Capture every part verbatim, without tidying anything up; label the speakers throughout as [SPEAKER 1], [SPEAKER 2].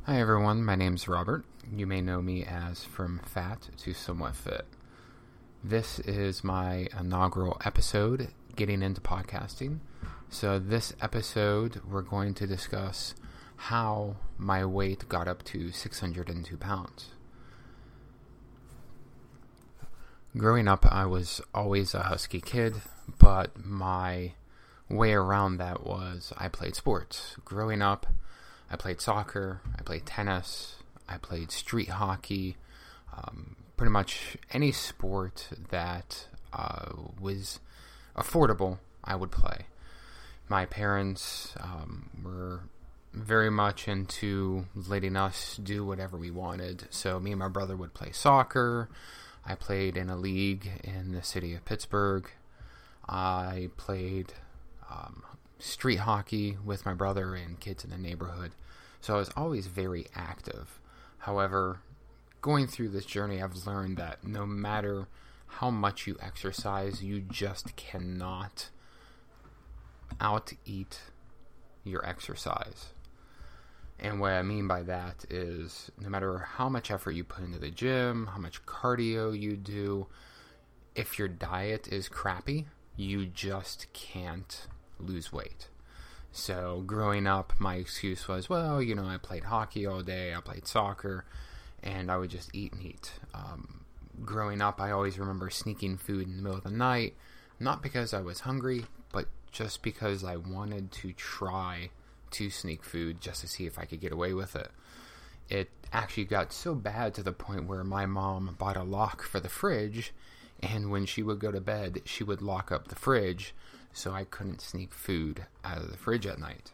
[SPEAKER 1] Hi everyone, my name's Robert. You may know me as From Fat to Somewhat Fit. This is my inaugural episode getting into podcasting. So this episode we're going to discuss how my weight got up to six hundred two pounds. Growing up, I was always a husky kid, but my way around that was I played sports. Growing up, I played soccer, I played tennis, I played street hockey, um, pretty much any sport that uh, was affordable, I would play. My parents um, were very much into letting us do whatever we wanted. So me and my brother would play soccer. I played in a league in the city of Pittsburgh. I played um, street hockey with my brother and kids in the neighborhood. So I was always very active. However, going through this journey, I've learned that no matter how much you exercise, you just cannot out-eat your exercise. And what I mean by that is no matter how much effort you put into the gym, how much cardio you do, if your diet is crappy, you just can't lose weight. So growing up, my excuse was, well, you know, I played hockey all day, I played soccer, and I would just eat and eat. Um, growing up, I always remember sneaking food in the middle of the night, not because I was hungry, but just because I wanted to try to sneak food just to see if I could get away with it. It actually got so bad to the point where my mom bought a lock for the fridge, and when she would go to bed, she would lock up the fridge so I couldn't sneak food out of the fridge at night.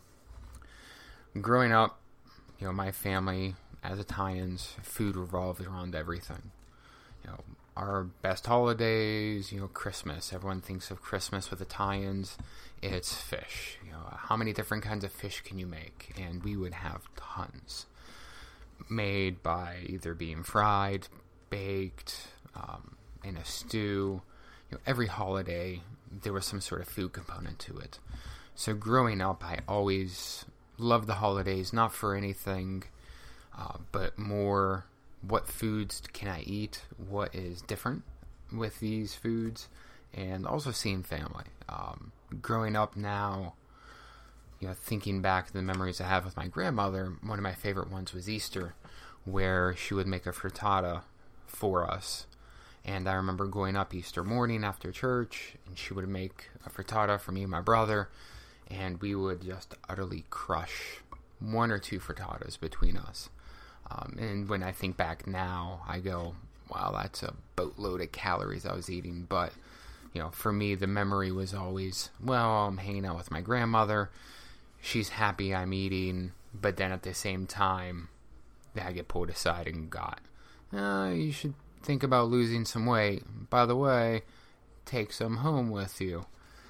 [SPEAKER 1] Growing up, you know, my family, as Italians, food revolved around everything. You know, our best holidays, you know, Christmas. Everyone thinks of Christmas with Italians. It's fish. You know, how many different kinds of fish can you make? And we would have tons. Made by either being fried, baked, um, in a stew. You know, every holiday, there was some sort of food component to it. So growing up, I always loved the holidays, not for anything, uh, but more what foods can I eat, what is different with these foods, and also seeing family. Um, growing up now, you know, thinking back to the memories I have with my grandmother, one of my favorite ones was Easter, where she would make a frittata for us. And I remember going up Easter morning after church, and she would make a frittata for me and my brother, and we would just utterly crush one or two frittatas between us. Um, and when I think back now, I go, wow, that's a boatload of calories I was eating. But, you know, for me, the memory was always, well, I'm hanging out with my grandmother. She's happy I'm eating. But then at the same time, I get pulled aside and got, uh, you should think about losing some weight. By the way, take some home with you.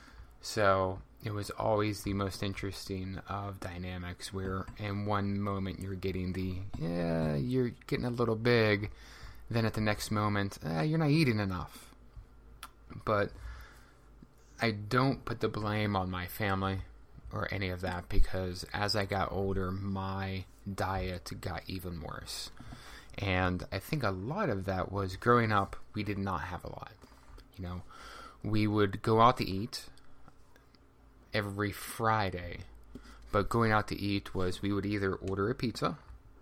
[SPEAKER 1] So it was always the most interesting of dynamics where in one moment you're getting the, yeah, you're getting a little big. Then at the next moment, eh, you're not eating enough. But I don't put the blame on my family or any of that because as I got older, my diet got even worse. And I think a lot of that was growing up, we did not have a lot. You know, we would go out to eat every Friday, but going out to eat was we would either order a pizza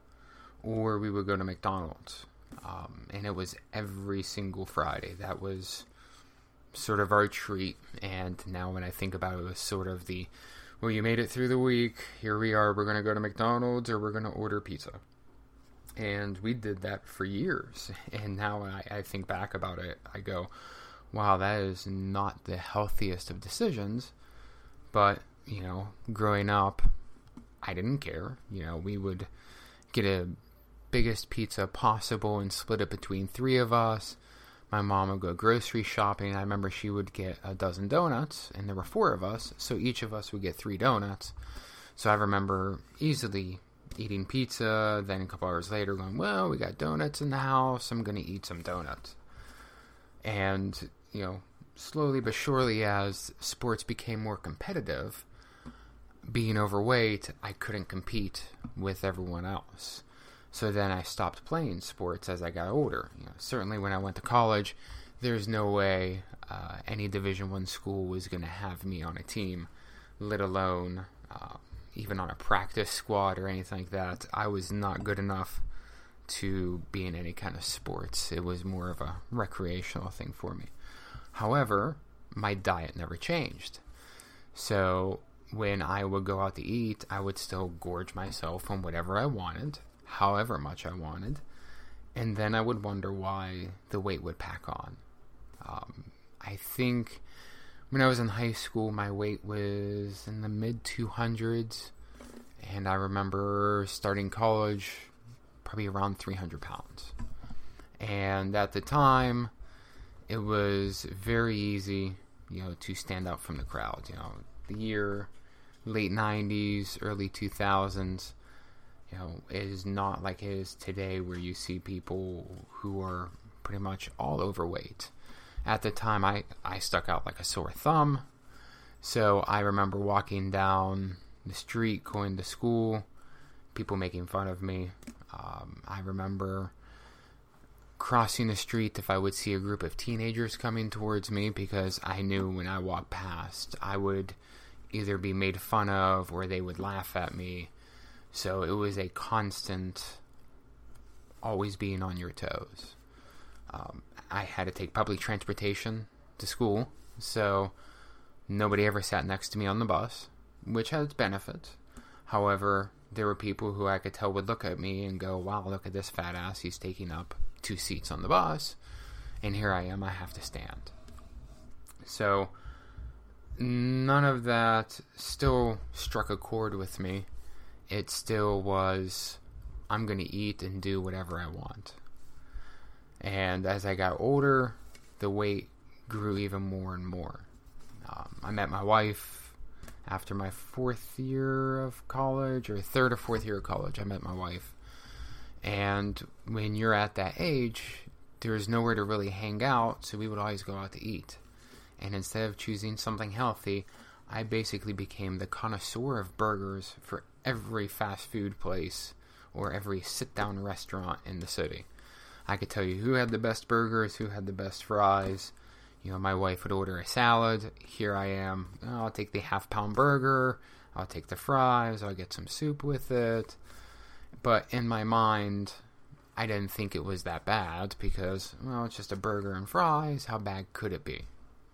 [SPEAKER 1] or we would go to McDonald's. Um, and it was every single Friday. That was sort of our treat. And now when I think about it, it was sort of the, well, you made it through the week. Here we are. We're going to go to McDonald's or we're going to order pizza. And we did that for years. And now when I, I think back about it, I go, wow, that is not the healthiest of decisions. But, you know, growing up, I didn't care. You know, we would get a biggest pizza possible and split it between three of us. My mom would go grocery shopping. I remember she would get a dozen donuts, and there were four of us, so each of us would get three donuts. So I remember easily eating pizza, then a couple hours later going, well, we got donuts in the house, I'm going to eat some donuts. And, you know, slowly but surely as sports became more competitive, being overweight, I couldn't compete with everyone else. So then I stopped playing sports as I got older. You know, certainly when I went to college, there's no way uh, any Division One school was going to have me on a team, let alone uh, even on a practice squad or anything like that. I was not good enough to be in any kind of sports. It was more of a recreational thing for me. However, my diet never changed. So when I would go out to eat, I would still gorge myself on whatever I wanted, however much I wanted, and then I would wonder why the weight would pack on. Um, I think when I was in high school, my weight was in the mid two hundreds, and I remember starting college probably around three hundred pounds. And at the time, it was very easy, you know, to stand out from the crowd. You know, the year late nineties, early two thousands, you know, is not like it is today where you see people who are pretty much all overweight. At the time, I, I stuck out like a sore thumb. So I remember walking down the street, going to school, people making fun of me. Um, I remember crossing the street if I would see a group of teenagers coming towards me, because I knew when I walked past, I would either be made fun of or they would laugh at me. So it was a constant always being on your toes. Um, I had to take public transportation to school, so nobody ever sat next to me on the bus, which has benefits. However, there were people who I could tell would look at me and go, wow, look at this fat ass, he's taking up two seats on the bus, and here I am, I have to stand. So none of that still struck a chord with me. It still was, I'm going to eat and do whatever I want. And as I got older, the weight grew even more and more. Um, I met my wife after my fourth year of college, or third or fourth year of college. I met my wife. And when you're at that age, there's nowhere to really hang out, so we would always go out to eat. And instead of choosing something healthy, I basically became the connoisseur of burgers for every fast food place or every sit-down restaurant in the city. I could tell you who had the best burgers, who had the best fries. You know, my wife would order a salad. Here I am. Oh, I'll take the half-pound burger. I'll take the fries. I'll get some soup with it. But in my mind, I didn't think it was that bad because, well, it's just a burger and fries. How bad could it be?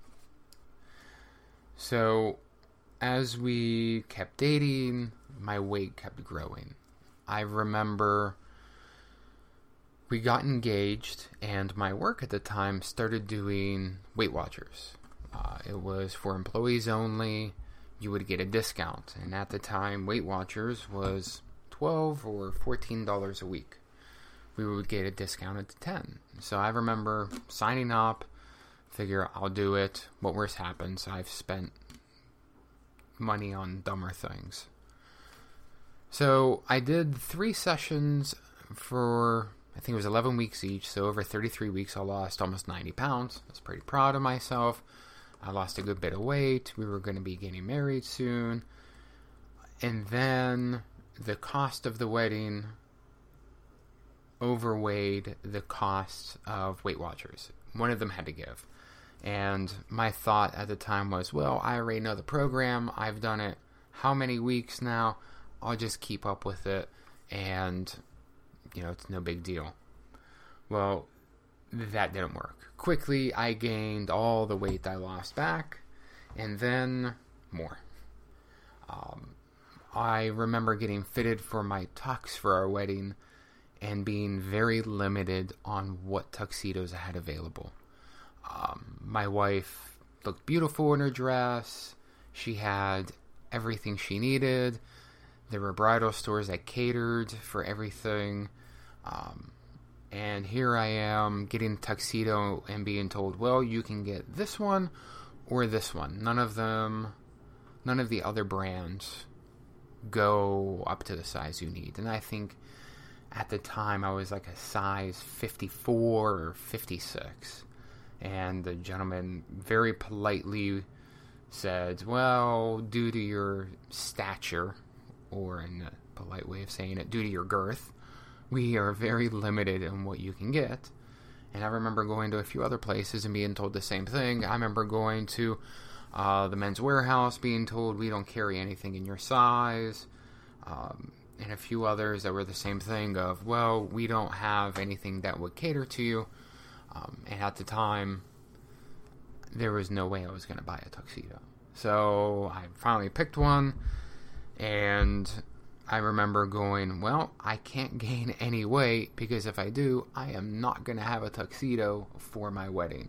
[SPEAKER 1] So, as we kept dating, my weight kept growing. I remember we got engaged, and my work at the time started doing Weight Watchers. Uh, it was for employees only. You would get a discount, and at the time, Weight Watchers was twelve dollars or fourteen dollars a week. We would get a discount at ten. So I remember signing up, figure I'll do it. What worse happens? I've spent money on dumber things. So I did three sessions for, I think it was eleven weeks each. So over thirty-three weeks, I lost almost ninety pounds. I was pretty proud of myself. I lost a good bit of weight. We were going to be getting married soon. And then the cost of the wedding overweighed the cost of Weight Watchers. One of them had to give. And my thought at the time was, well, I already know the program. I've done it how many weeks now? I'll just keep up with it, and, you know, it's no big deal. Well, that didn't work. Quickly, I gained all the weight I lost back, and then more. Um, I remember getting fitted for my tux for our wedding and being very limited on what tuxedos I had available. Um, my wife looked beautiful in her dress. She had everything she needed. There were bridal stores that catered for everything. Um, and here I am getting a tuxedo and being told, well, you can get this one or this one. None of them, none of the other brands go up to the size you need. And I think at the time I was like a size fifty-four or fifty-six. And the gentleman very politely said, well, due to your stature, or in a polite way of saying it, due to your girth, we are very limited in what you can get. And I remember going to a few other places and being told the same thing. I remember going to uh, the Men's Warehouse, being told we don't carry anything in your size. Um, and a few others that were the same thing of, well, we don't have anything that would cater to you. Um, and at the time, there was no way I was going to buy a tuxedo. So I finally picked one, and I remember going, well, I can't gain any weight, because if I do, I am not going to have a tuxedo for my wedding.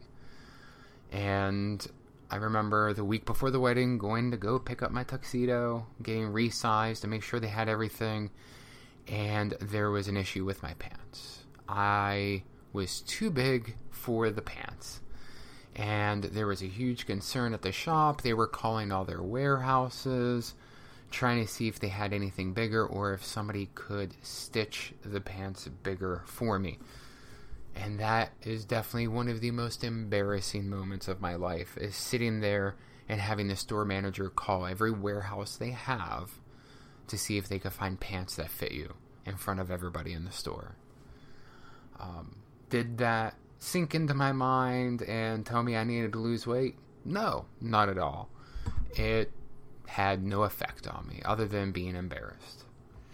[SPEAKER 1] And I remember the week before the wedding going to go pick up my tuxedo, getting resized to make sure they had everything, and there was an issue with my pants. I was too big for the pants, and there was a huge concern at the shop. They were calling all their warehouses, trying to see if they had anything bigger or if somebody could stitch the pants bigger for me. And that is definitely one of the most embarrassing moments of my life, is sitting there and having the store manager call every warehouse they have to see if they could find pants that fit you in front of everybody in the store. Um, did that sink into my mind and tell me I needed to lose weight? No, not at all. It had no effect on me other than being embarrassed.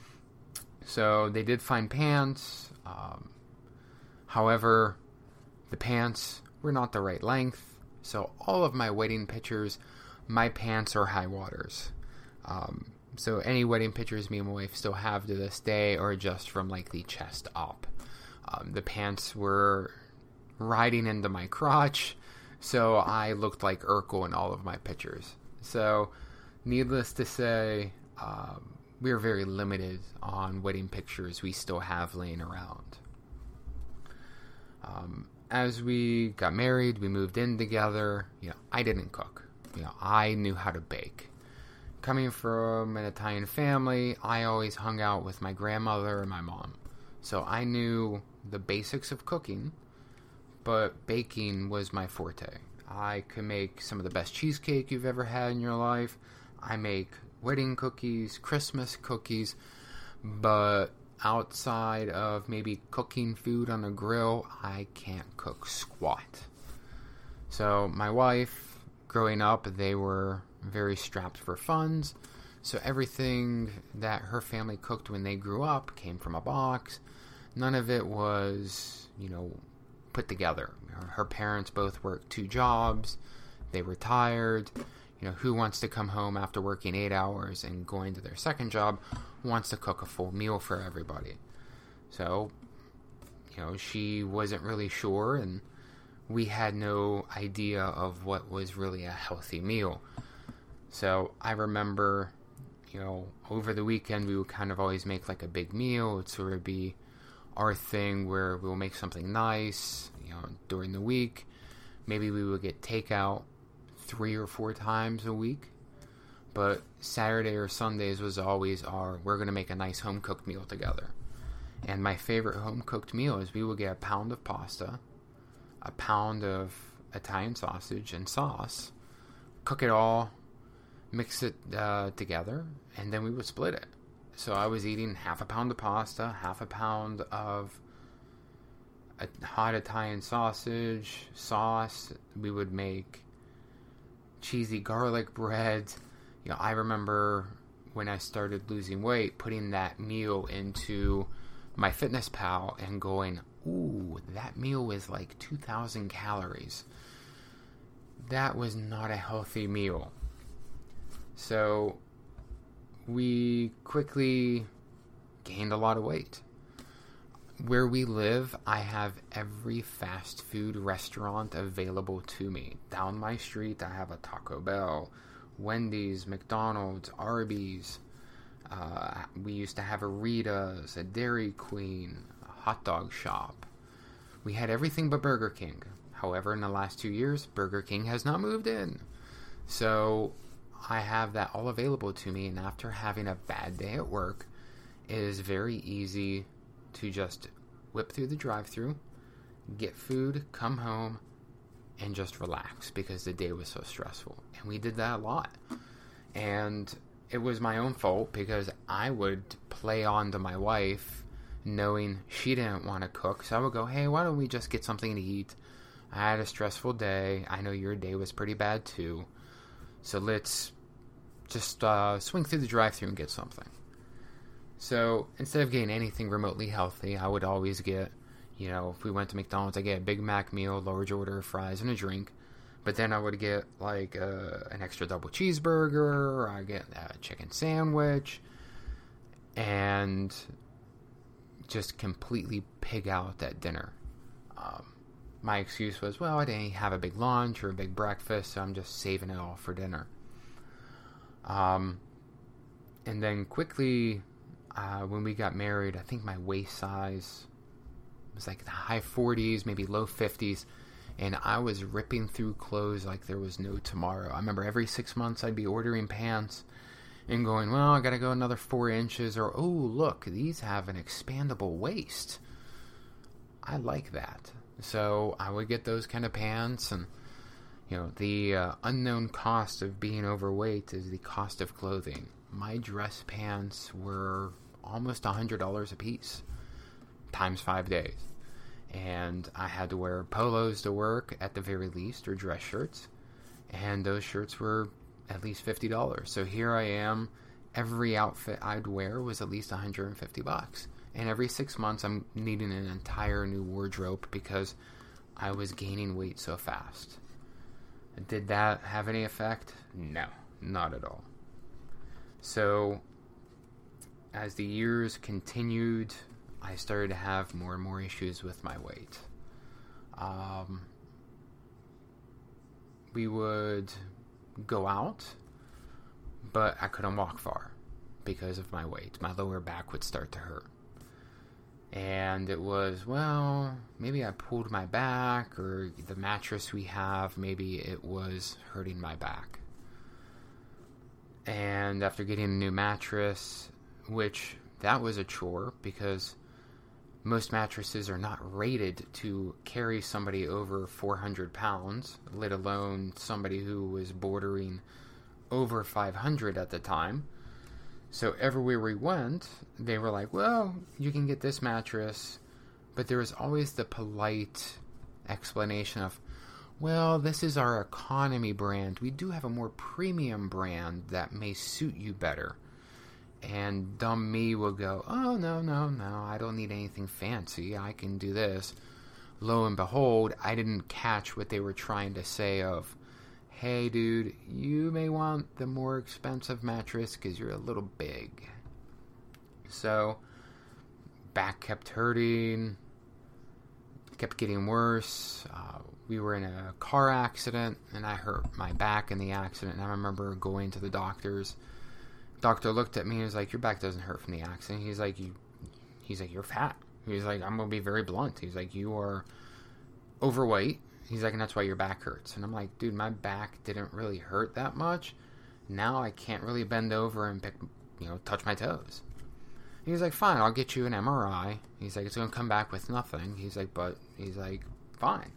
[SPEAKER 1] So they did find pants. Um, however, the pants were not the right length. So all of my wedding pictures, my pants are high waters. Um, so any wedding pictures me and my wife still have to this day are just from like the chest up. Um, the pants were riding into my crotch, so I looked like Urkel in all of my pictures. So needless to say, um, we are very limited on wedding pictures we still have laying around. Um, as we got married, we moved in together. You know, I didn't cook. You know, I knew how to bake. Coming from an Italian family, I always hung out with my grandmother and my mom. So I knew the basics of cooking, but baking was my forte. I could make some of the best cheesecake you've ever had in your life. I make wedding cookies, Christmas cookies, but outside of maybe cooking food on a grill, I can't cook squat. So my wife, growing up, they were very strapped for funds, so everything that her family cooked when they grew up came from a box. None of it was, you know, put together. Her parents both worked two jobs. They were tired. You know, who wants to come home after working eight hours and going to their second job wants to cook a full meal for everybody? So, you know, she wasn't really sure, and we had no idea of what was really a healthy meal. So I remember, you know, over the weekend we would kind of always make like a big meal. It would sort of be our thing where we'll make something nice, you know, during the week. Maybe we would get takeout three or four times a week, but Saturday or Sundays was always our, we're going to make a nice home-cooked meal together. And my favorite home-cooked meal is we would get a pound of pasta, a pound of Italian sausage and sauce, cook it all, mix it uh, together, and then we would split it. So I was eating half a pound of pasta, half a pound of a hot Italian sausage, sauce. We would make cheesy garlic bread. You know, I remember when I started losing weight, putting that meal into my MyFitnessPal and going, ooh, that meal was like two thousand calories. That was not a healthy meal. So we quickly gained a lot of weight. Where we live, I have every fast food restaurant available to me. Down my street, I have a Taco Bell, Wendy's, McDonald's, Arby's. Uh, we used to have a Rita's, a Dairy Queen, a hot dog shop. We had everything but Burger King. However, in the last two years, Burger King has not moved in. So I have that all available to me, and after having a bad day at work, it is very easy to just whip through the drive-thru, get food, come home, and just relax because the day was so stressful. And we did that a lot. And it was my own fault because I would play on to my wife knowing she didn't want to cook. So I would go, hey, why don't we just get something to eat? I had a stressful day. I know your day was pretty bad too. So let's just uh, swing through the drive-thru and get something. So instead of getting anything remotely healthy, I would always get, you know, if we went to McDonald's, I get a Big Mac meal, large order of fries, and a drink. But then I would get, like, uh, an extra double cheeseburger, or I get a chicken sandwich, and just completely pig out at dinner. Um, my excuse was, well, I didn't have a big lunch or a big breakfast, so I'm just saving it all for dinner. Um, and then quickly, uh, when we got married, I think my waist size was like the high forties, maybe low fifties. And I was ripping through clothes like there was no tomorrow. I remember every six months I'd be ordering pants and going, well, I got to go another four inches. Or, oh, look, these have an expandable waist. I like that. So I would get those kind of pants. And, you know, the uh, unknown cost of being overweight is the cost of clothing. My dress pants were almost one hundred dollars a piece, times five days. And I had to wear polos to work at the very least, or dress shirts. And those shirts were at least fifty dollars. So here I am. Every outfit I'd wear was at least one hundred fifty bucks. And every six months I'm needing an entire new wardrobe because I was gaining weight so fast. Did that have any effect? No, not at all. So as the years continued, I started to have more and more issues with my weight. Um, we would go out, but I couldn't walk far because of my weight. My lower back would start to hurt. And it was, well, maybe I pulled my back, or the mattress we have, maybe it was hurting my back. And after getting a new mattress, which that was a chore because most mattresses are not rated to carry somebody over four hundred pounds, let alone somebody who was bordering over five hundred at the time. So everywhere we went, they were like, well, you can get this mattress. But there was always the polite explanation of, well, this is our economy brand. We do have a more premium brand that may suit you better. And dumb me will go, oh, no, no, no, I don't need anything fancy. I can do this. Lo and behold, I didn't catch what they were trying to say of, hey, dude, you may want the more expensive mattress because you're a little big. So, back kept hurting, kept getting worse. Uh, we were in a car accident, and I hurt my back in the accident. And I remember going to the doctors. Doctor looked at me and was like, your back doesn't hurt from the accident. He's like, you, he's like, you're fat. He's like, I'm going to be very blunt. He's like, you are overweight. He's like, and that's why your back hurts. And I'm like, dude, my back didn't really hurt that much. Now I can't really bend over and pick, you know, touch my toes. He's like, fine, I'll get you an M R I. He's like, it's going to come back with nothing. He's like, but, he's like, fine.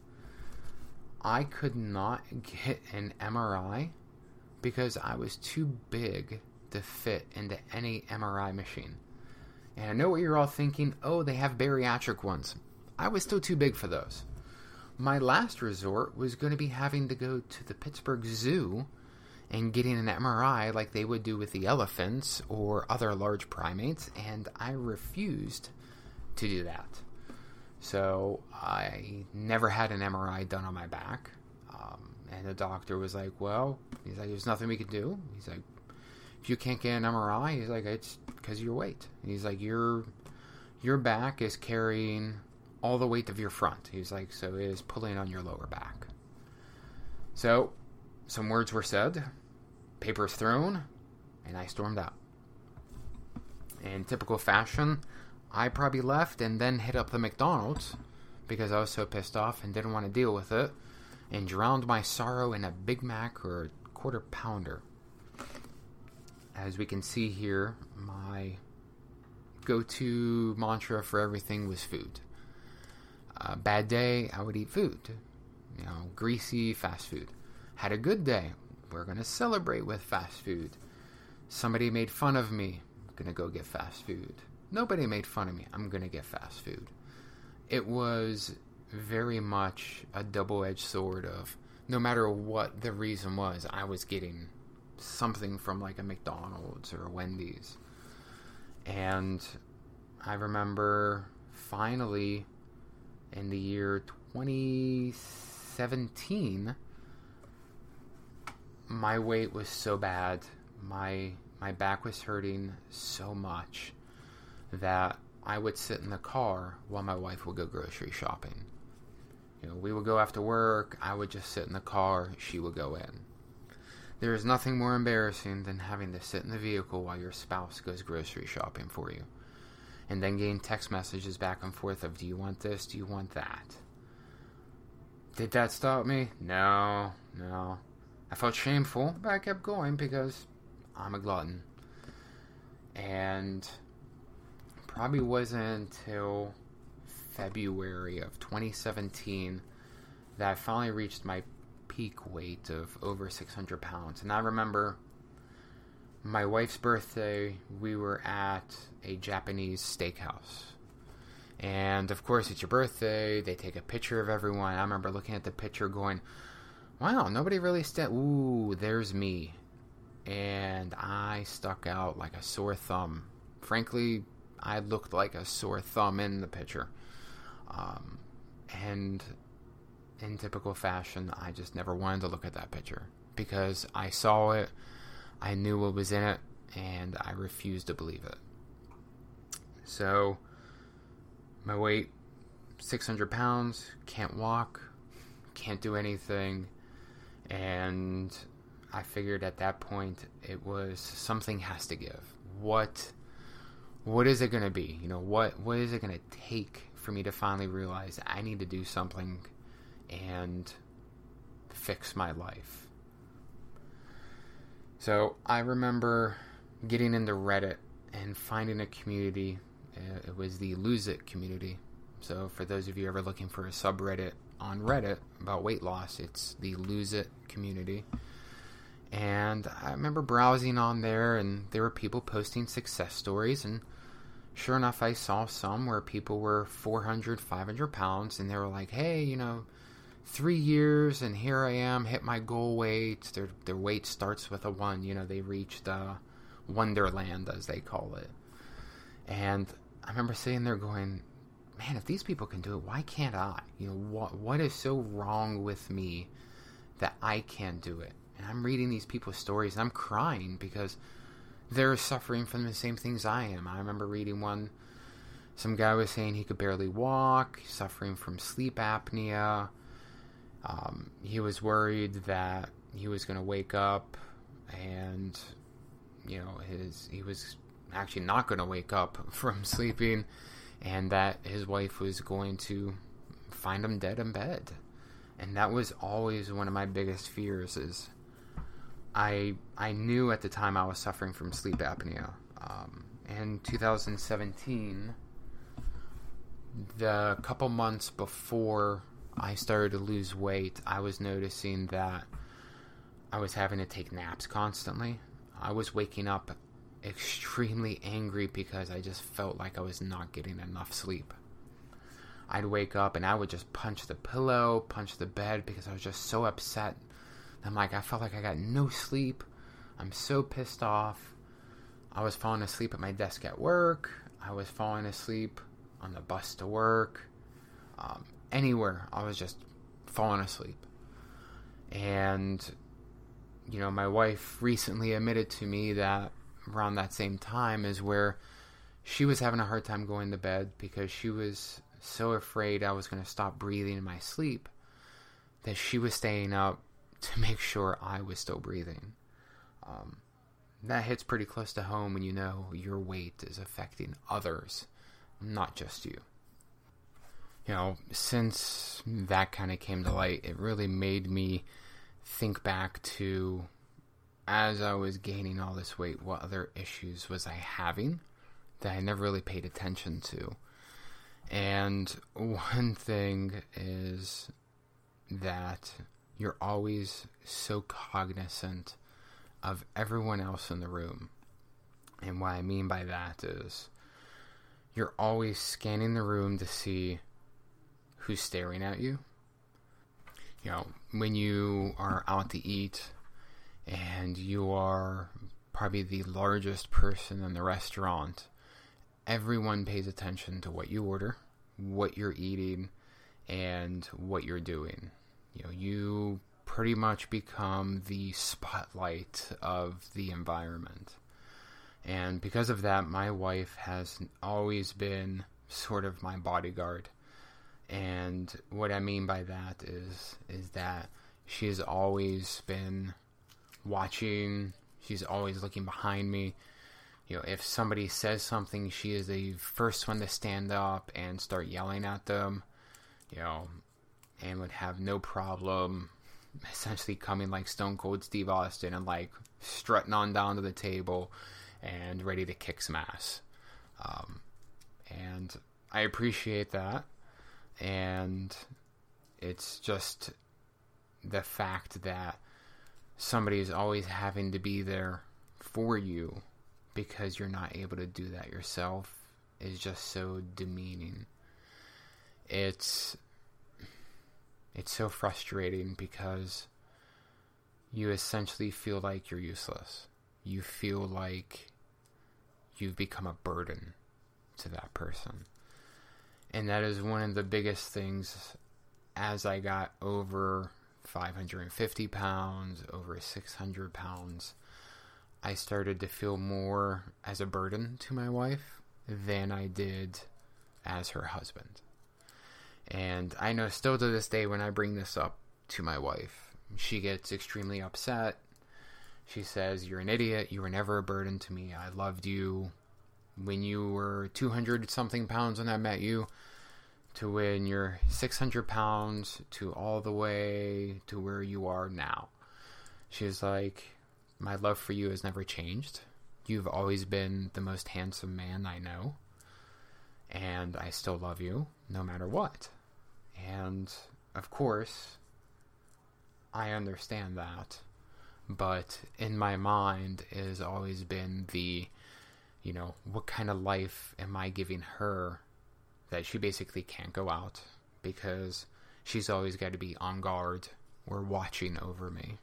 [SPEAKER 1] I could not get an M R I because I was too big to fit into any M R I machine. And I know what you're all thinking. Oh, they have bariatric ones. I was still too big for those. My last resort was going to be having to go to the Pittsburgh Zoo and getting an M R I like they would do with the elephants or other large primates, and I refused to do that. So I never had an M R I done on my back. Um, and the doctor was like, well, he's like, there's nothing we can do. He's like, if you can't get an M R I, he's like, it's because of your weight. And he's like, your your back is carrying all the weight of your front. He's like, so it is pulling on your lower back. So some words were said, papers thrown, and I stormed out. In typical fashion, I probably left and then hit up the McDonald's because I was so pissed off and didn't want to deal with it, and drowned my sorrow in a Big Mac or a quarter pounder. As we can see here, my go-to mantra for everything was food. A bad day, I would eat food. You know, greasy fast food. Had a good day. We're going to celebrate with fast food. Somebody made fun of me. I'm going to go get fast food. Nobody made fun of me. I'm going to get fast food. It was very much a double-edged sword of no matter what the reason was, I was getting something from like a McDonald's or a Wendy's. And I remember finally in the year twenty seventeen, my weight was so bad, my my back was hurting so much that I would sit in the car while my wife would go grocery shopping. You know, we would go after work, I would just sit in the car, she would go in. There is nothing more embarrassing than having to sit in the vehicle while your spouse goes grocery shopping for you. And then getting text messages back and forth of, do you want this, do you want that? Did that stop me? No, no. I felt shameful, but I kept going because I'm a glutton. And probably wasn't until February of twenty seventeen that I finally reached my peak weight of over six hundred pounds. And I remember my wife's birthday, we were at a Japanese steakhouse. And of course, it's your birthday, they take a picture of everyone. I remember looking at the picture going, wow, nobody really st- ooh, there's me. And I stuck out like a sore thumb. Frankly, I looked like a sore thumb in the picture. Um, and in typical fashion, I just never wanted to look at that picture. Because I saw it, I knew what was in it, and I refused to believe it. So, my weight, six hundred pounds, can't walk, can't do anything, and I figured at that point it was something has to give. What, what is it going to be? You know, what, what is it going to take for me to finally realize I need to do something and fix my life? So I remember getting into Reddit and finding a community. It was the Lose It community. So for those of you ever looking for a subreddit on Reddit about weight loss, it's the Lose It community. And I remember browsing on there, and there were people posting success stories, and sure enough, I saw some where people were four hundred, five hundred pounds, and they were like, hey, you know, three years, and here I am, hit my goal weight. Their, their weight starts with a one. You know, they reached uh, Wonderland, as they call it. And I remember sitting there going, man, if these people can do it, why can't I? You know, what what is so wrong with me that I can't do it? And I'm reading these people's stories, and I'm crying because they're suffering from the same things I am. I remember reading one, some guy was saying he could barely walk, suffering from sleep apnea. Um, he was worried that he was going to wake up and, you know, his he was actually not going to wake up from sleeping, and that his wife was going to find him dead in bed. And that was always one of my biggest fears. Is I I knew at the time I was suffering from sleep apnea. Um, in two thousand seventeen, the couple months before I started to lose weight, I was noticing that I was having to take naps constantly. I was waking up extremely angry because I just felt like I was not getting enough sleep. I'd wake up and I would just punch the pillow, punch the bed, because I was just so upset. I'm like, I felt like I got no sleep. I'm so pissed off. I was falling asleep at my desk at work. I was falling asleep on the bus to work. Um, anywhere, I was just falling asleep. And, you know, my wife recently admitted to me that around that same time is where she was having a hard time going to bed because she was so afraid I was going to stop breathing in my sleep that she was staying up to make sure I was still breathing. Um, that hits pretty close to home when you know your weight is affecting others, not just you. You know, since that kind of came to light, it really made me think back to, as I was gaining all this weight, what other issues was I having that I never really paid attention to. And one thing is that you're always so cognizant of everyone else in the room. And what I mean by that is you're always scanning the room to see who's staring at you. You know, when you are out to eat and you are probably the largest person in the restaurant, everyone pays attention to what you order, what you're eating, and what you're doing. You know, you pretty much become the spotlight of the environment. And because of that, my wife has always been sort of my bodyguard. And what I mean by that is is that she has always been watching. She's always looking behind me. You know, if somebody says something, she is the first one to stand up and start yelling at them. You know, and would have no problem essentially coming like Stone Cold Steve Austin and like strutting on down to the table and ready to kick some ass. Um, and I appreciate that. And it's just the fact that somebody is always having to be there for you because you're not able to do that yourself is just so demeaning. It's it's so frustrating because you essentially feel like you're useless. You feel like you've become a burden to that person. And that is one of the biggest things as I got over five hundred fifty pounds, over six hundred pounds. I started to feel more as a burden to my wife than I did as her husband. And I know still to this day when I bring this up to my wife, she gets extremely upset. She says, "You're an idiot. You were never a burden to me. I loved you when you were two hundred something pounds when I met you, to when you're six hundred pounds, to all the way to where you are now." She's like, "My love for you has never changed. You've always been the most handsome man I know. And I still love you no matter what." And of course, I understand that. But in my mind it has always been the, you know, what kind of life am I giving her that she basically can't go out because she's always got to be on guard or watching over me.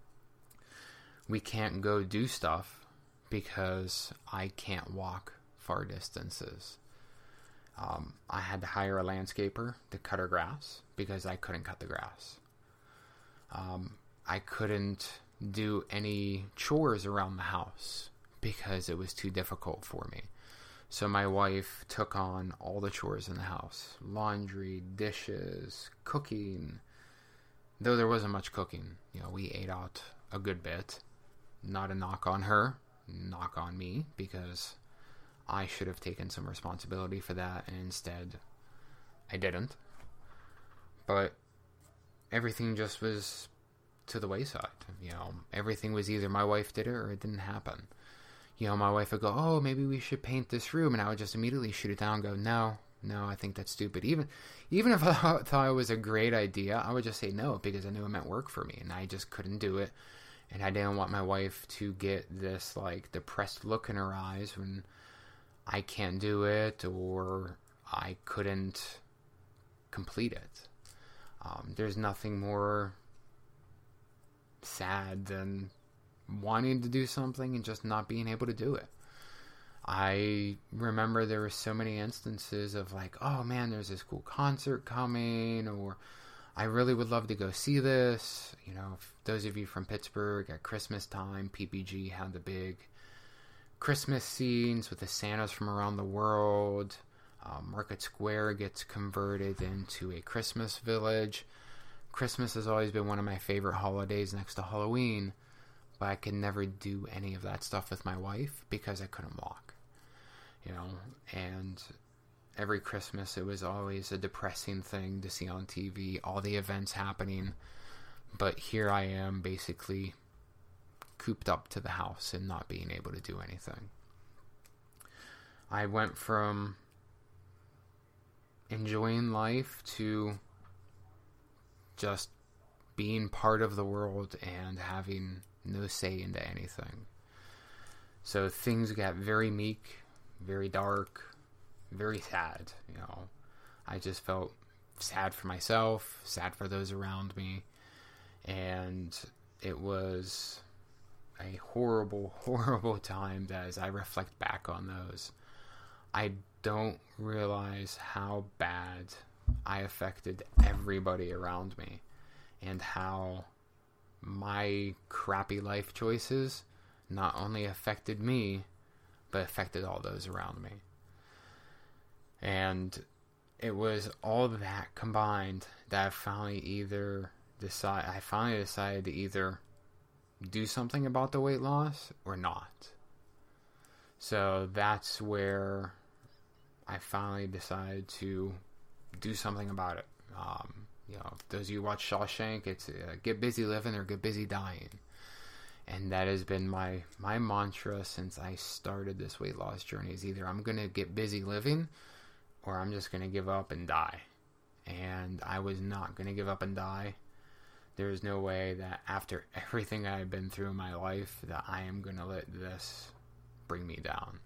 [SPEAKER 1] We can't go do stuff because I can't walk far distances. Um, I had to hire a landscaper to cut her grass because I couldn't cut the grass. Um, I couldn't do any chores around the house because it was too difficult for me. So my wife took on all the chores in the house. Laundry, dishes, cooking. Though there wasn't much cooking. You know, we ate out a good bit. Not a knock on her, knock on me, because I should have taken some responsibility for that, and instead I didn't. But everything just was to the wayside. You know, everything was either my wife did it or it didn't happen. You know, my wife would go, "Oh, maybe we should paint this room," and I would just immediately shoot it down and go, no, no, I think that's stupid. Even even if I thought it was a great idea, I would just say no because I knew it meant work for me, and I just couldn't do it. And I didn't want my wife to get this, like, depressed look in her eyes when I can't do it or I couldn't complete it. Um, there's nothing more sad than wanting to do something and just not being able to do it. I remember there were so many instances of like, oh man, there's this cool concert coming, or I really would love to go see this. You know, if those of you from Pittsburgh, at Christmas time, P P G had the big Christmas scenes with the Santas from around the world. Um, Market Square gets converted into a Christmas village. Christmas has always been one of my favorite holidays next to Halloween, but I could never do any of that stuff with my wife because I couldn't walk. You know, and every Christmas it was always a depressing thing to see on T V, all the events happening, but here I am basically cooped up to the house and not being able to do anything. I went from enjoying life to just being part of the world and having no say into anything. So things got very meek, very dark, very sad, you know. I just felt sad for myself, sad for those around me, and it was a horrible, horrible time that as I reflect back on those, I don't realize how bad I affected everybody around me, and how my crappy life choices not only affected me, but affected all those around me. And it was all of that combined that I finally either decide I finally decided to either do something about the weight loss or not. So that's where I finally decided to do something about it. Um, you know, those of you who watch Shawshank, it's uh, get busy living or get busy dying. And that has been my, my mantra since I started this weight loss journey, is either I'm going to get busy living or I'm just going to give up and die. And I was not going to give up and die. There is no way that after everything I've been through in my life that I am going to let this bring me down.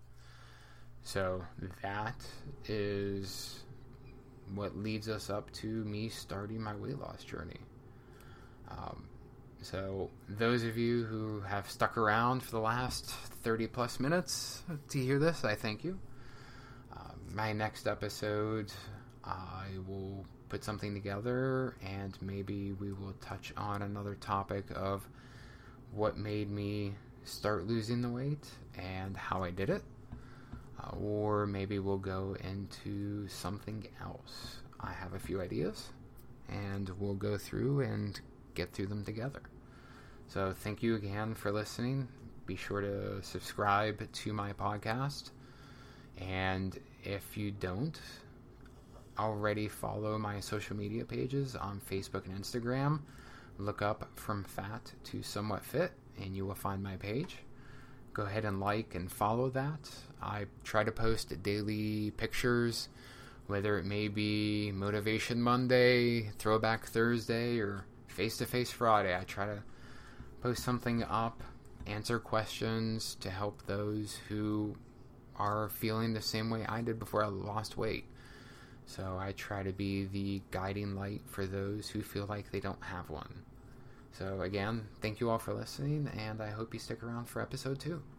[SPEAKER 1] So that is what leads us up to me starting my weight loss journey. Um, so those of you who have stuck around for the last thirty plus minutes to hear this, I thank you. Uh, my next episode, I will put something together and maybe we will touch on another topic of what made me start losing the weight and how I did it. Uh, or maybe we'll go into something else. I have a few ideas, and we'll go through and get through them together. So thank you again for listening. Be sure to subscribe to my podcast. And if you don't already follow my social media pages on Facebook and Instagram, look up From Fat to Somewhat Fit, and you will find my page. Go ahead and like and follow that. I try to post daily pictures, whether it may be Motivation Monday, Throwback Thursday, or Face-to-Face Friday. I try to post something up, answer questions to help those who are feeling the same way I did before I lost weight. So I try to be the guiding light for those who feel like they don't have one. So again, thank you all for listening, and I hope you stick around for episode two.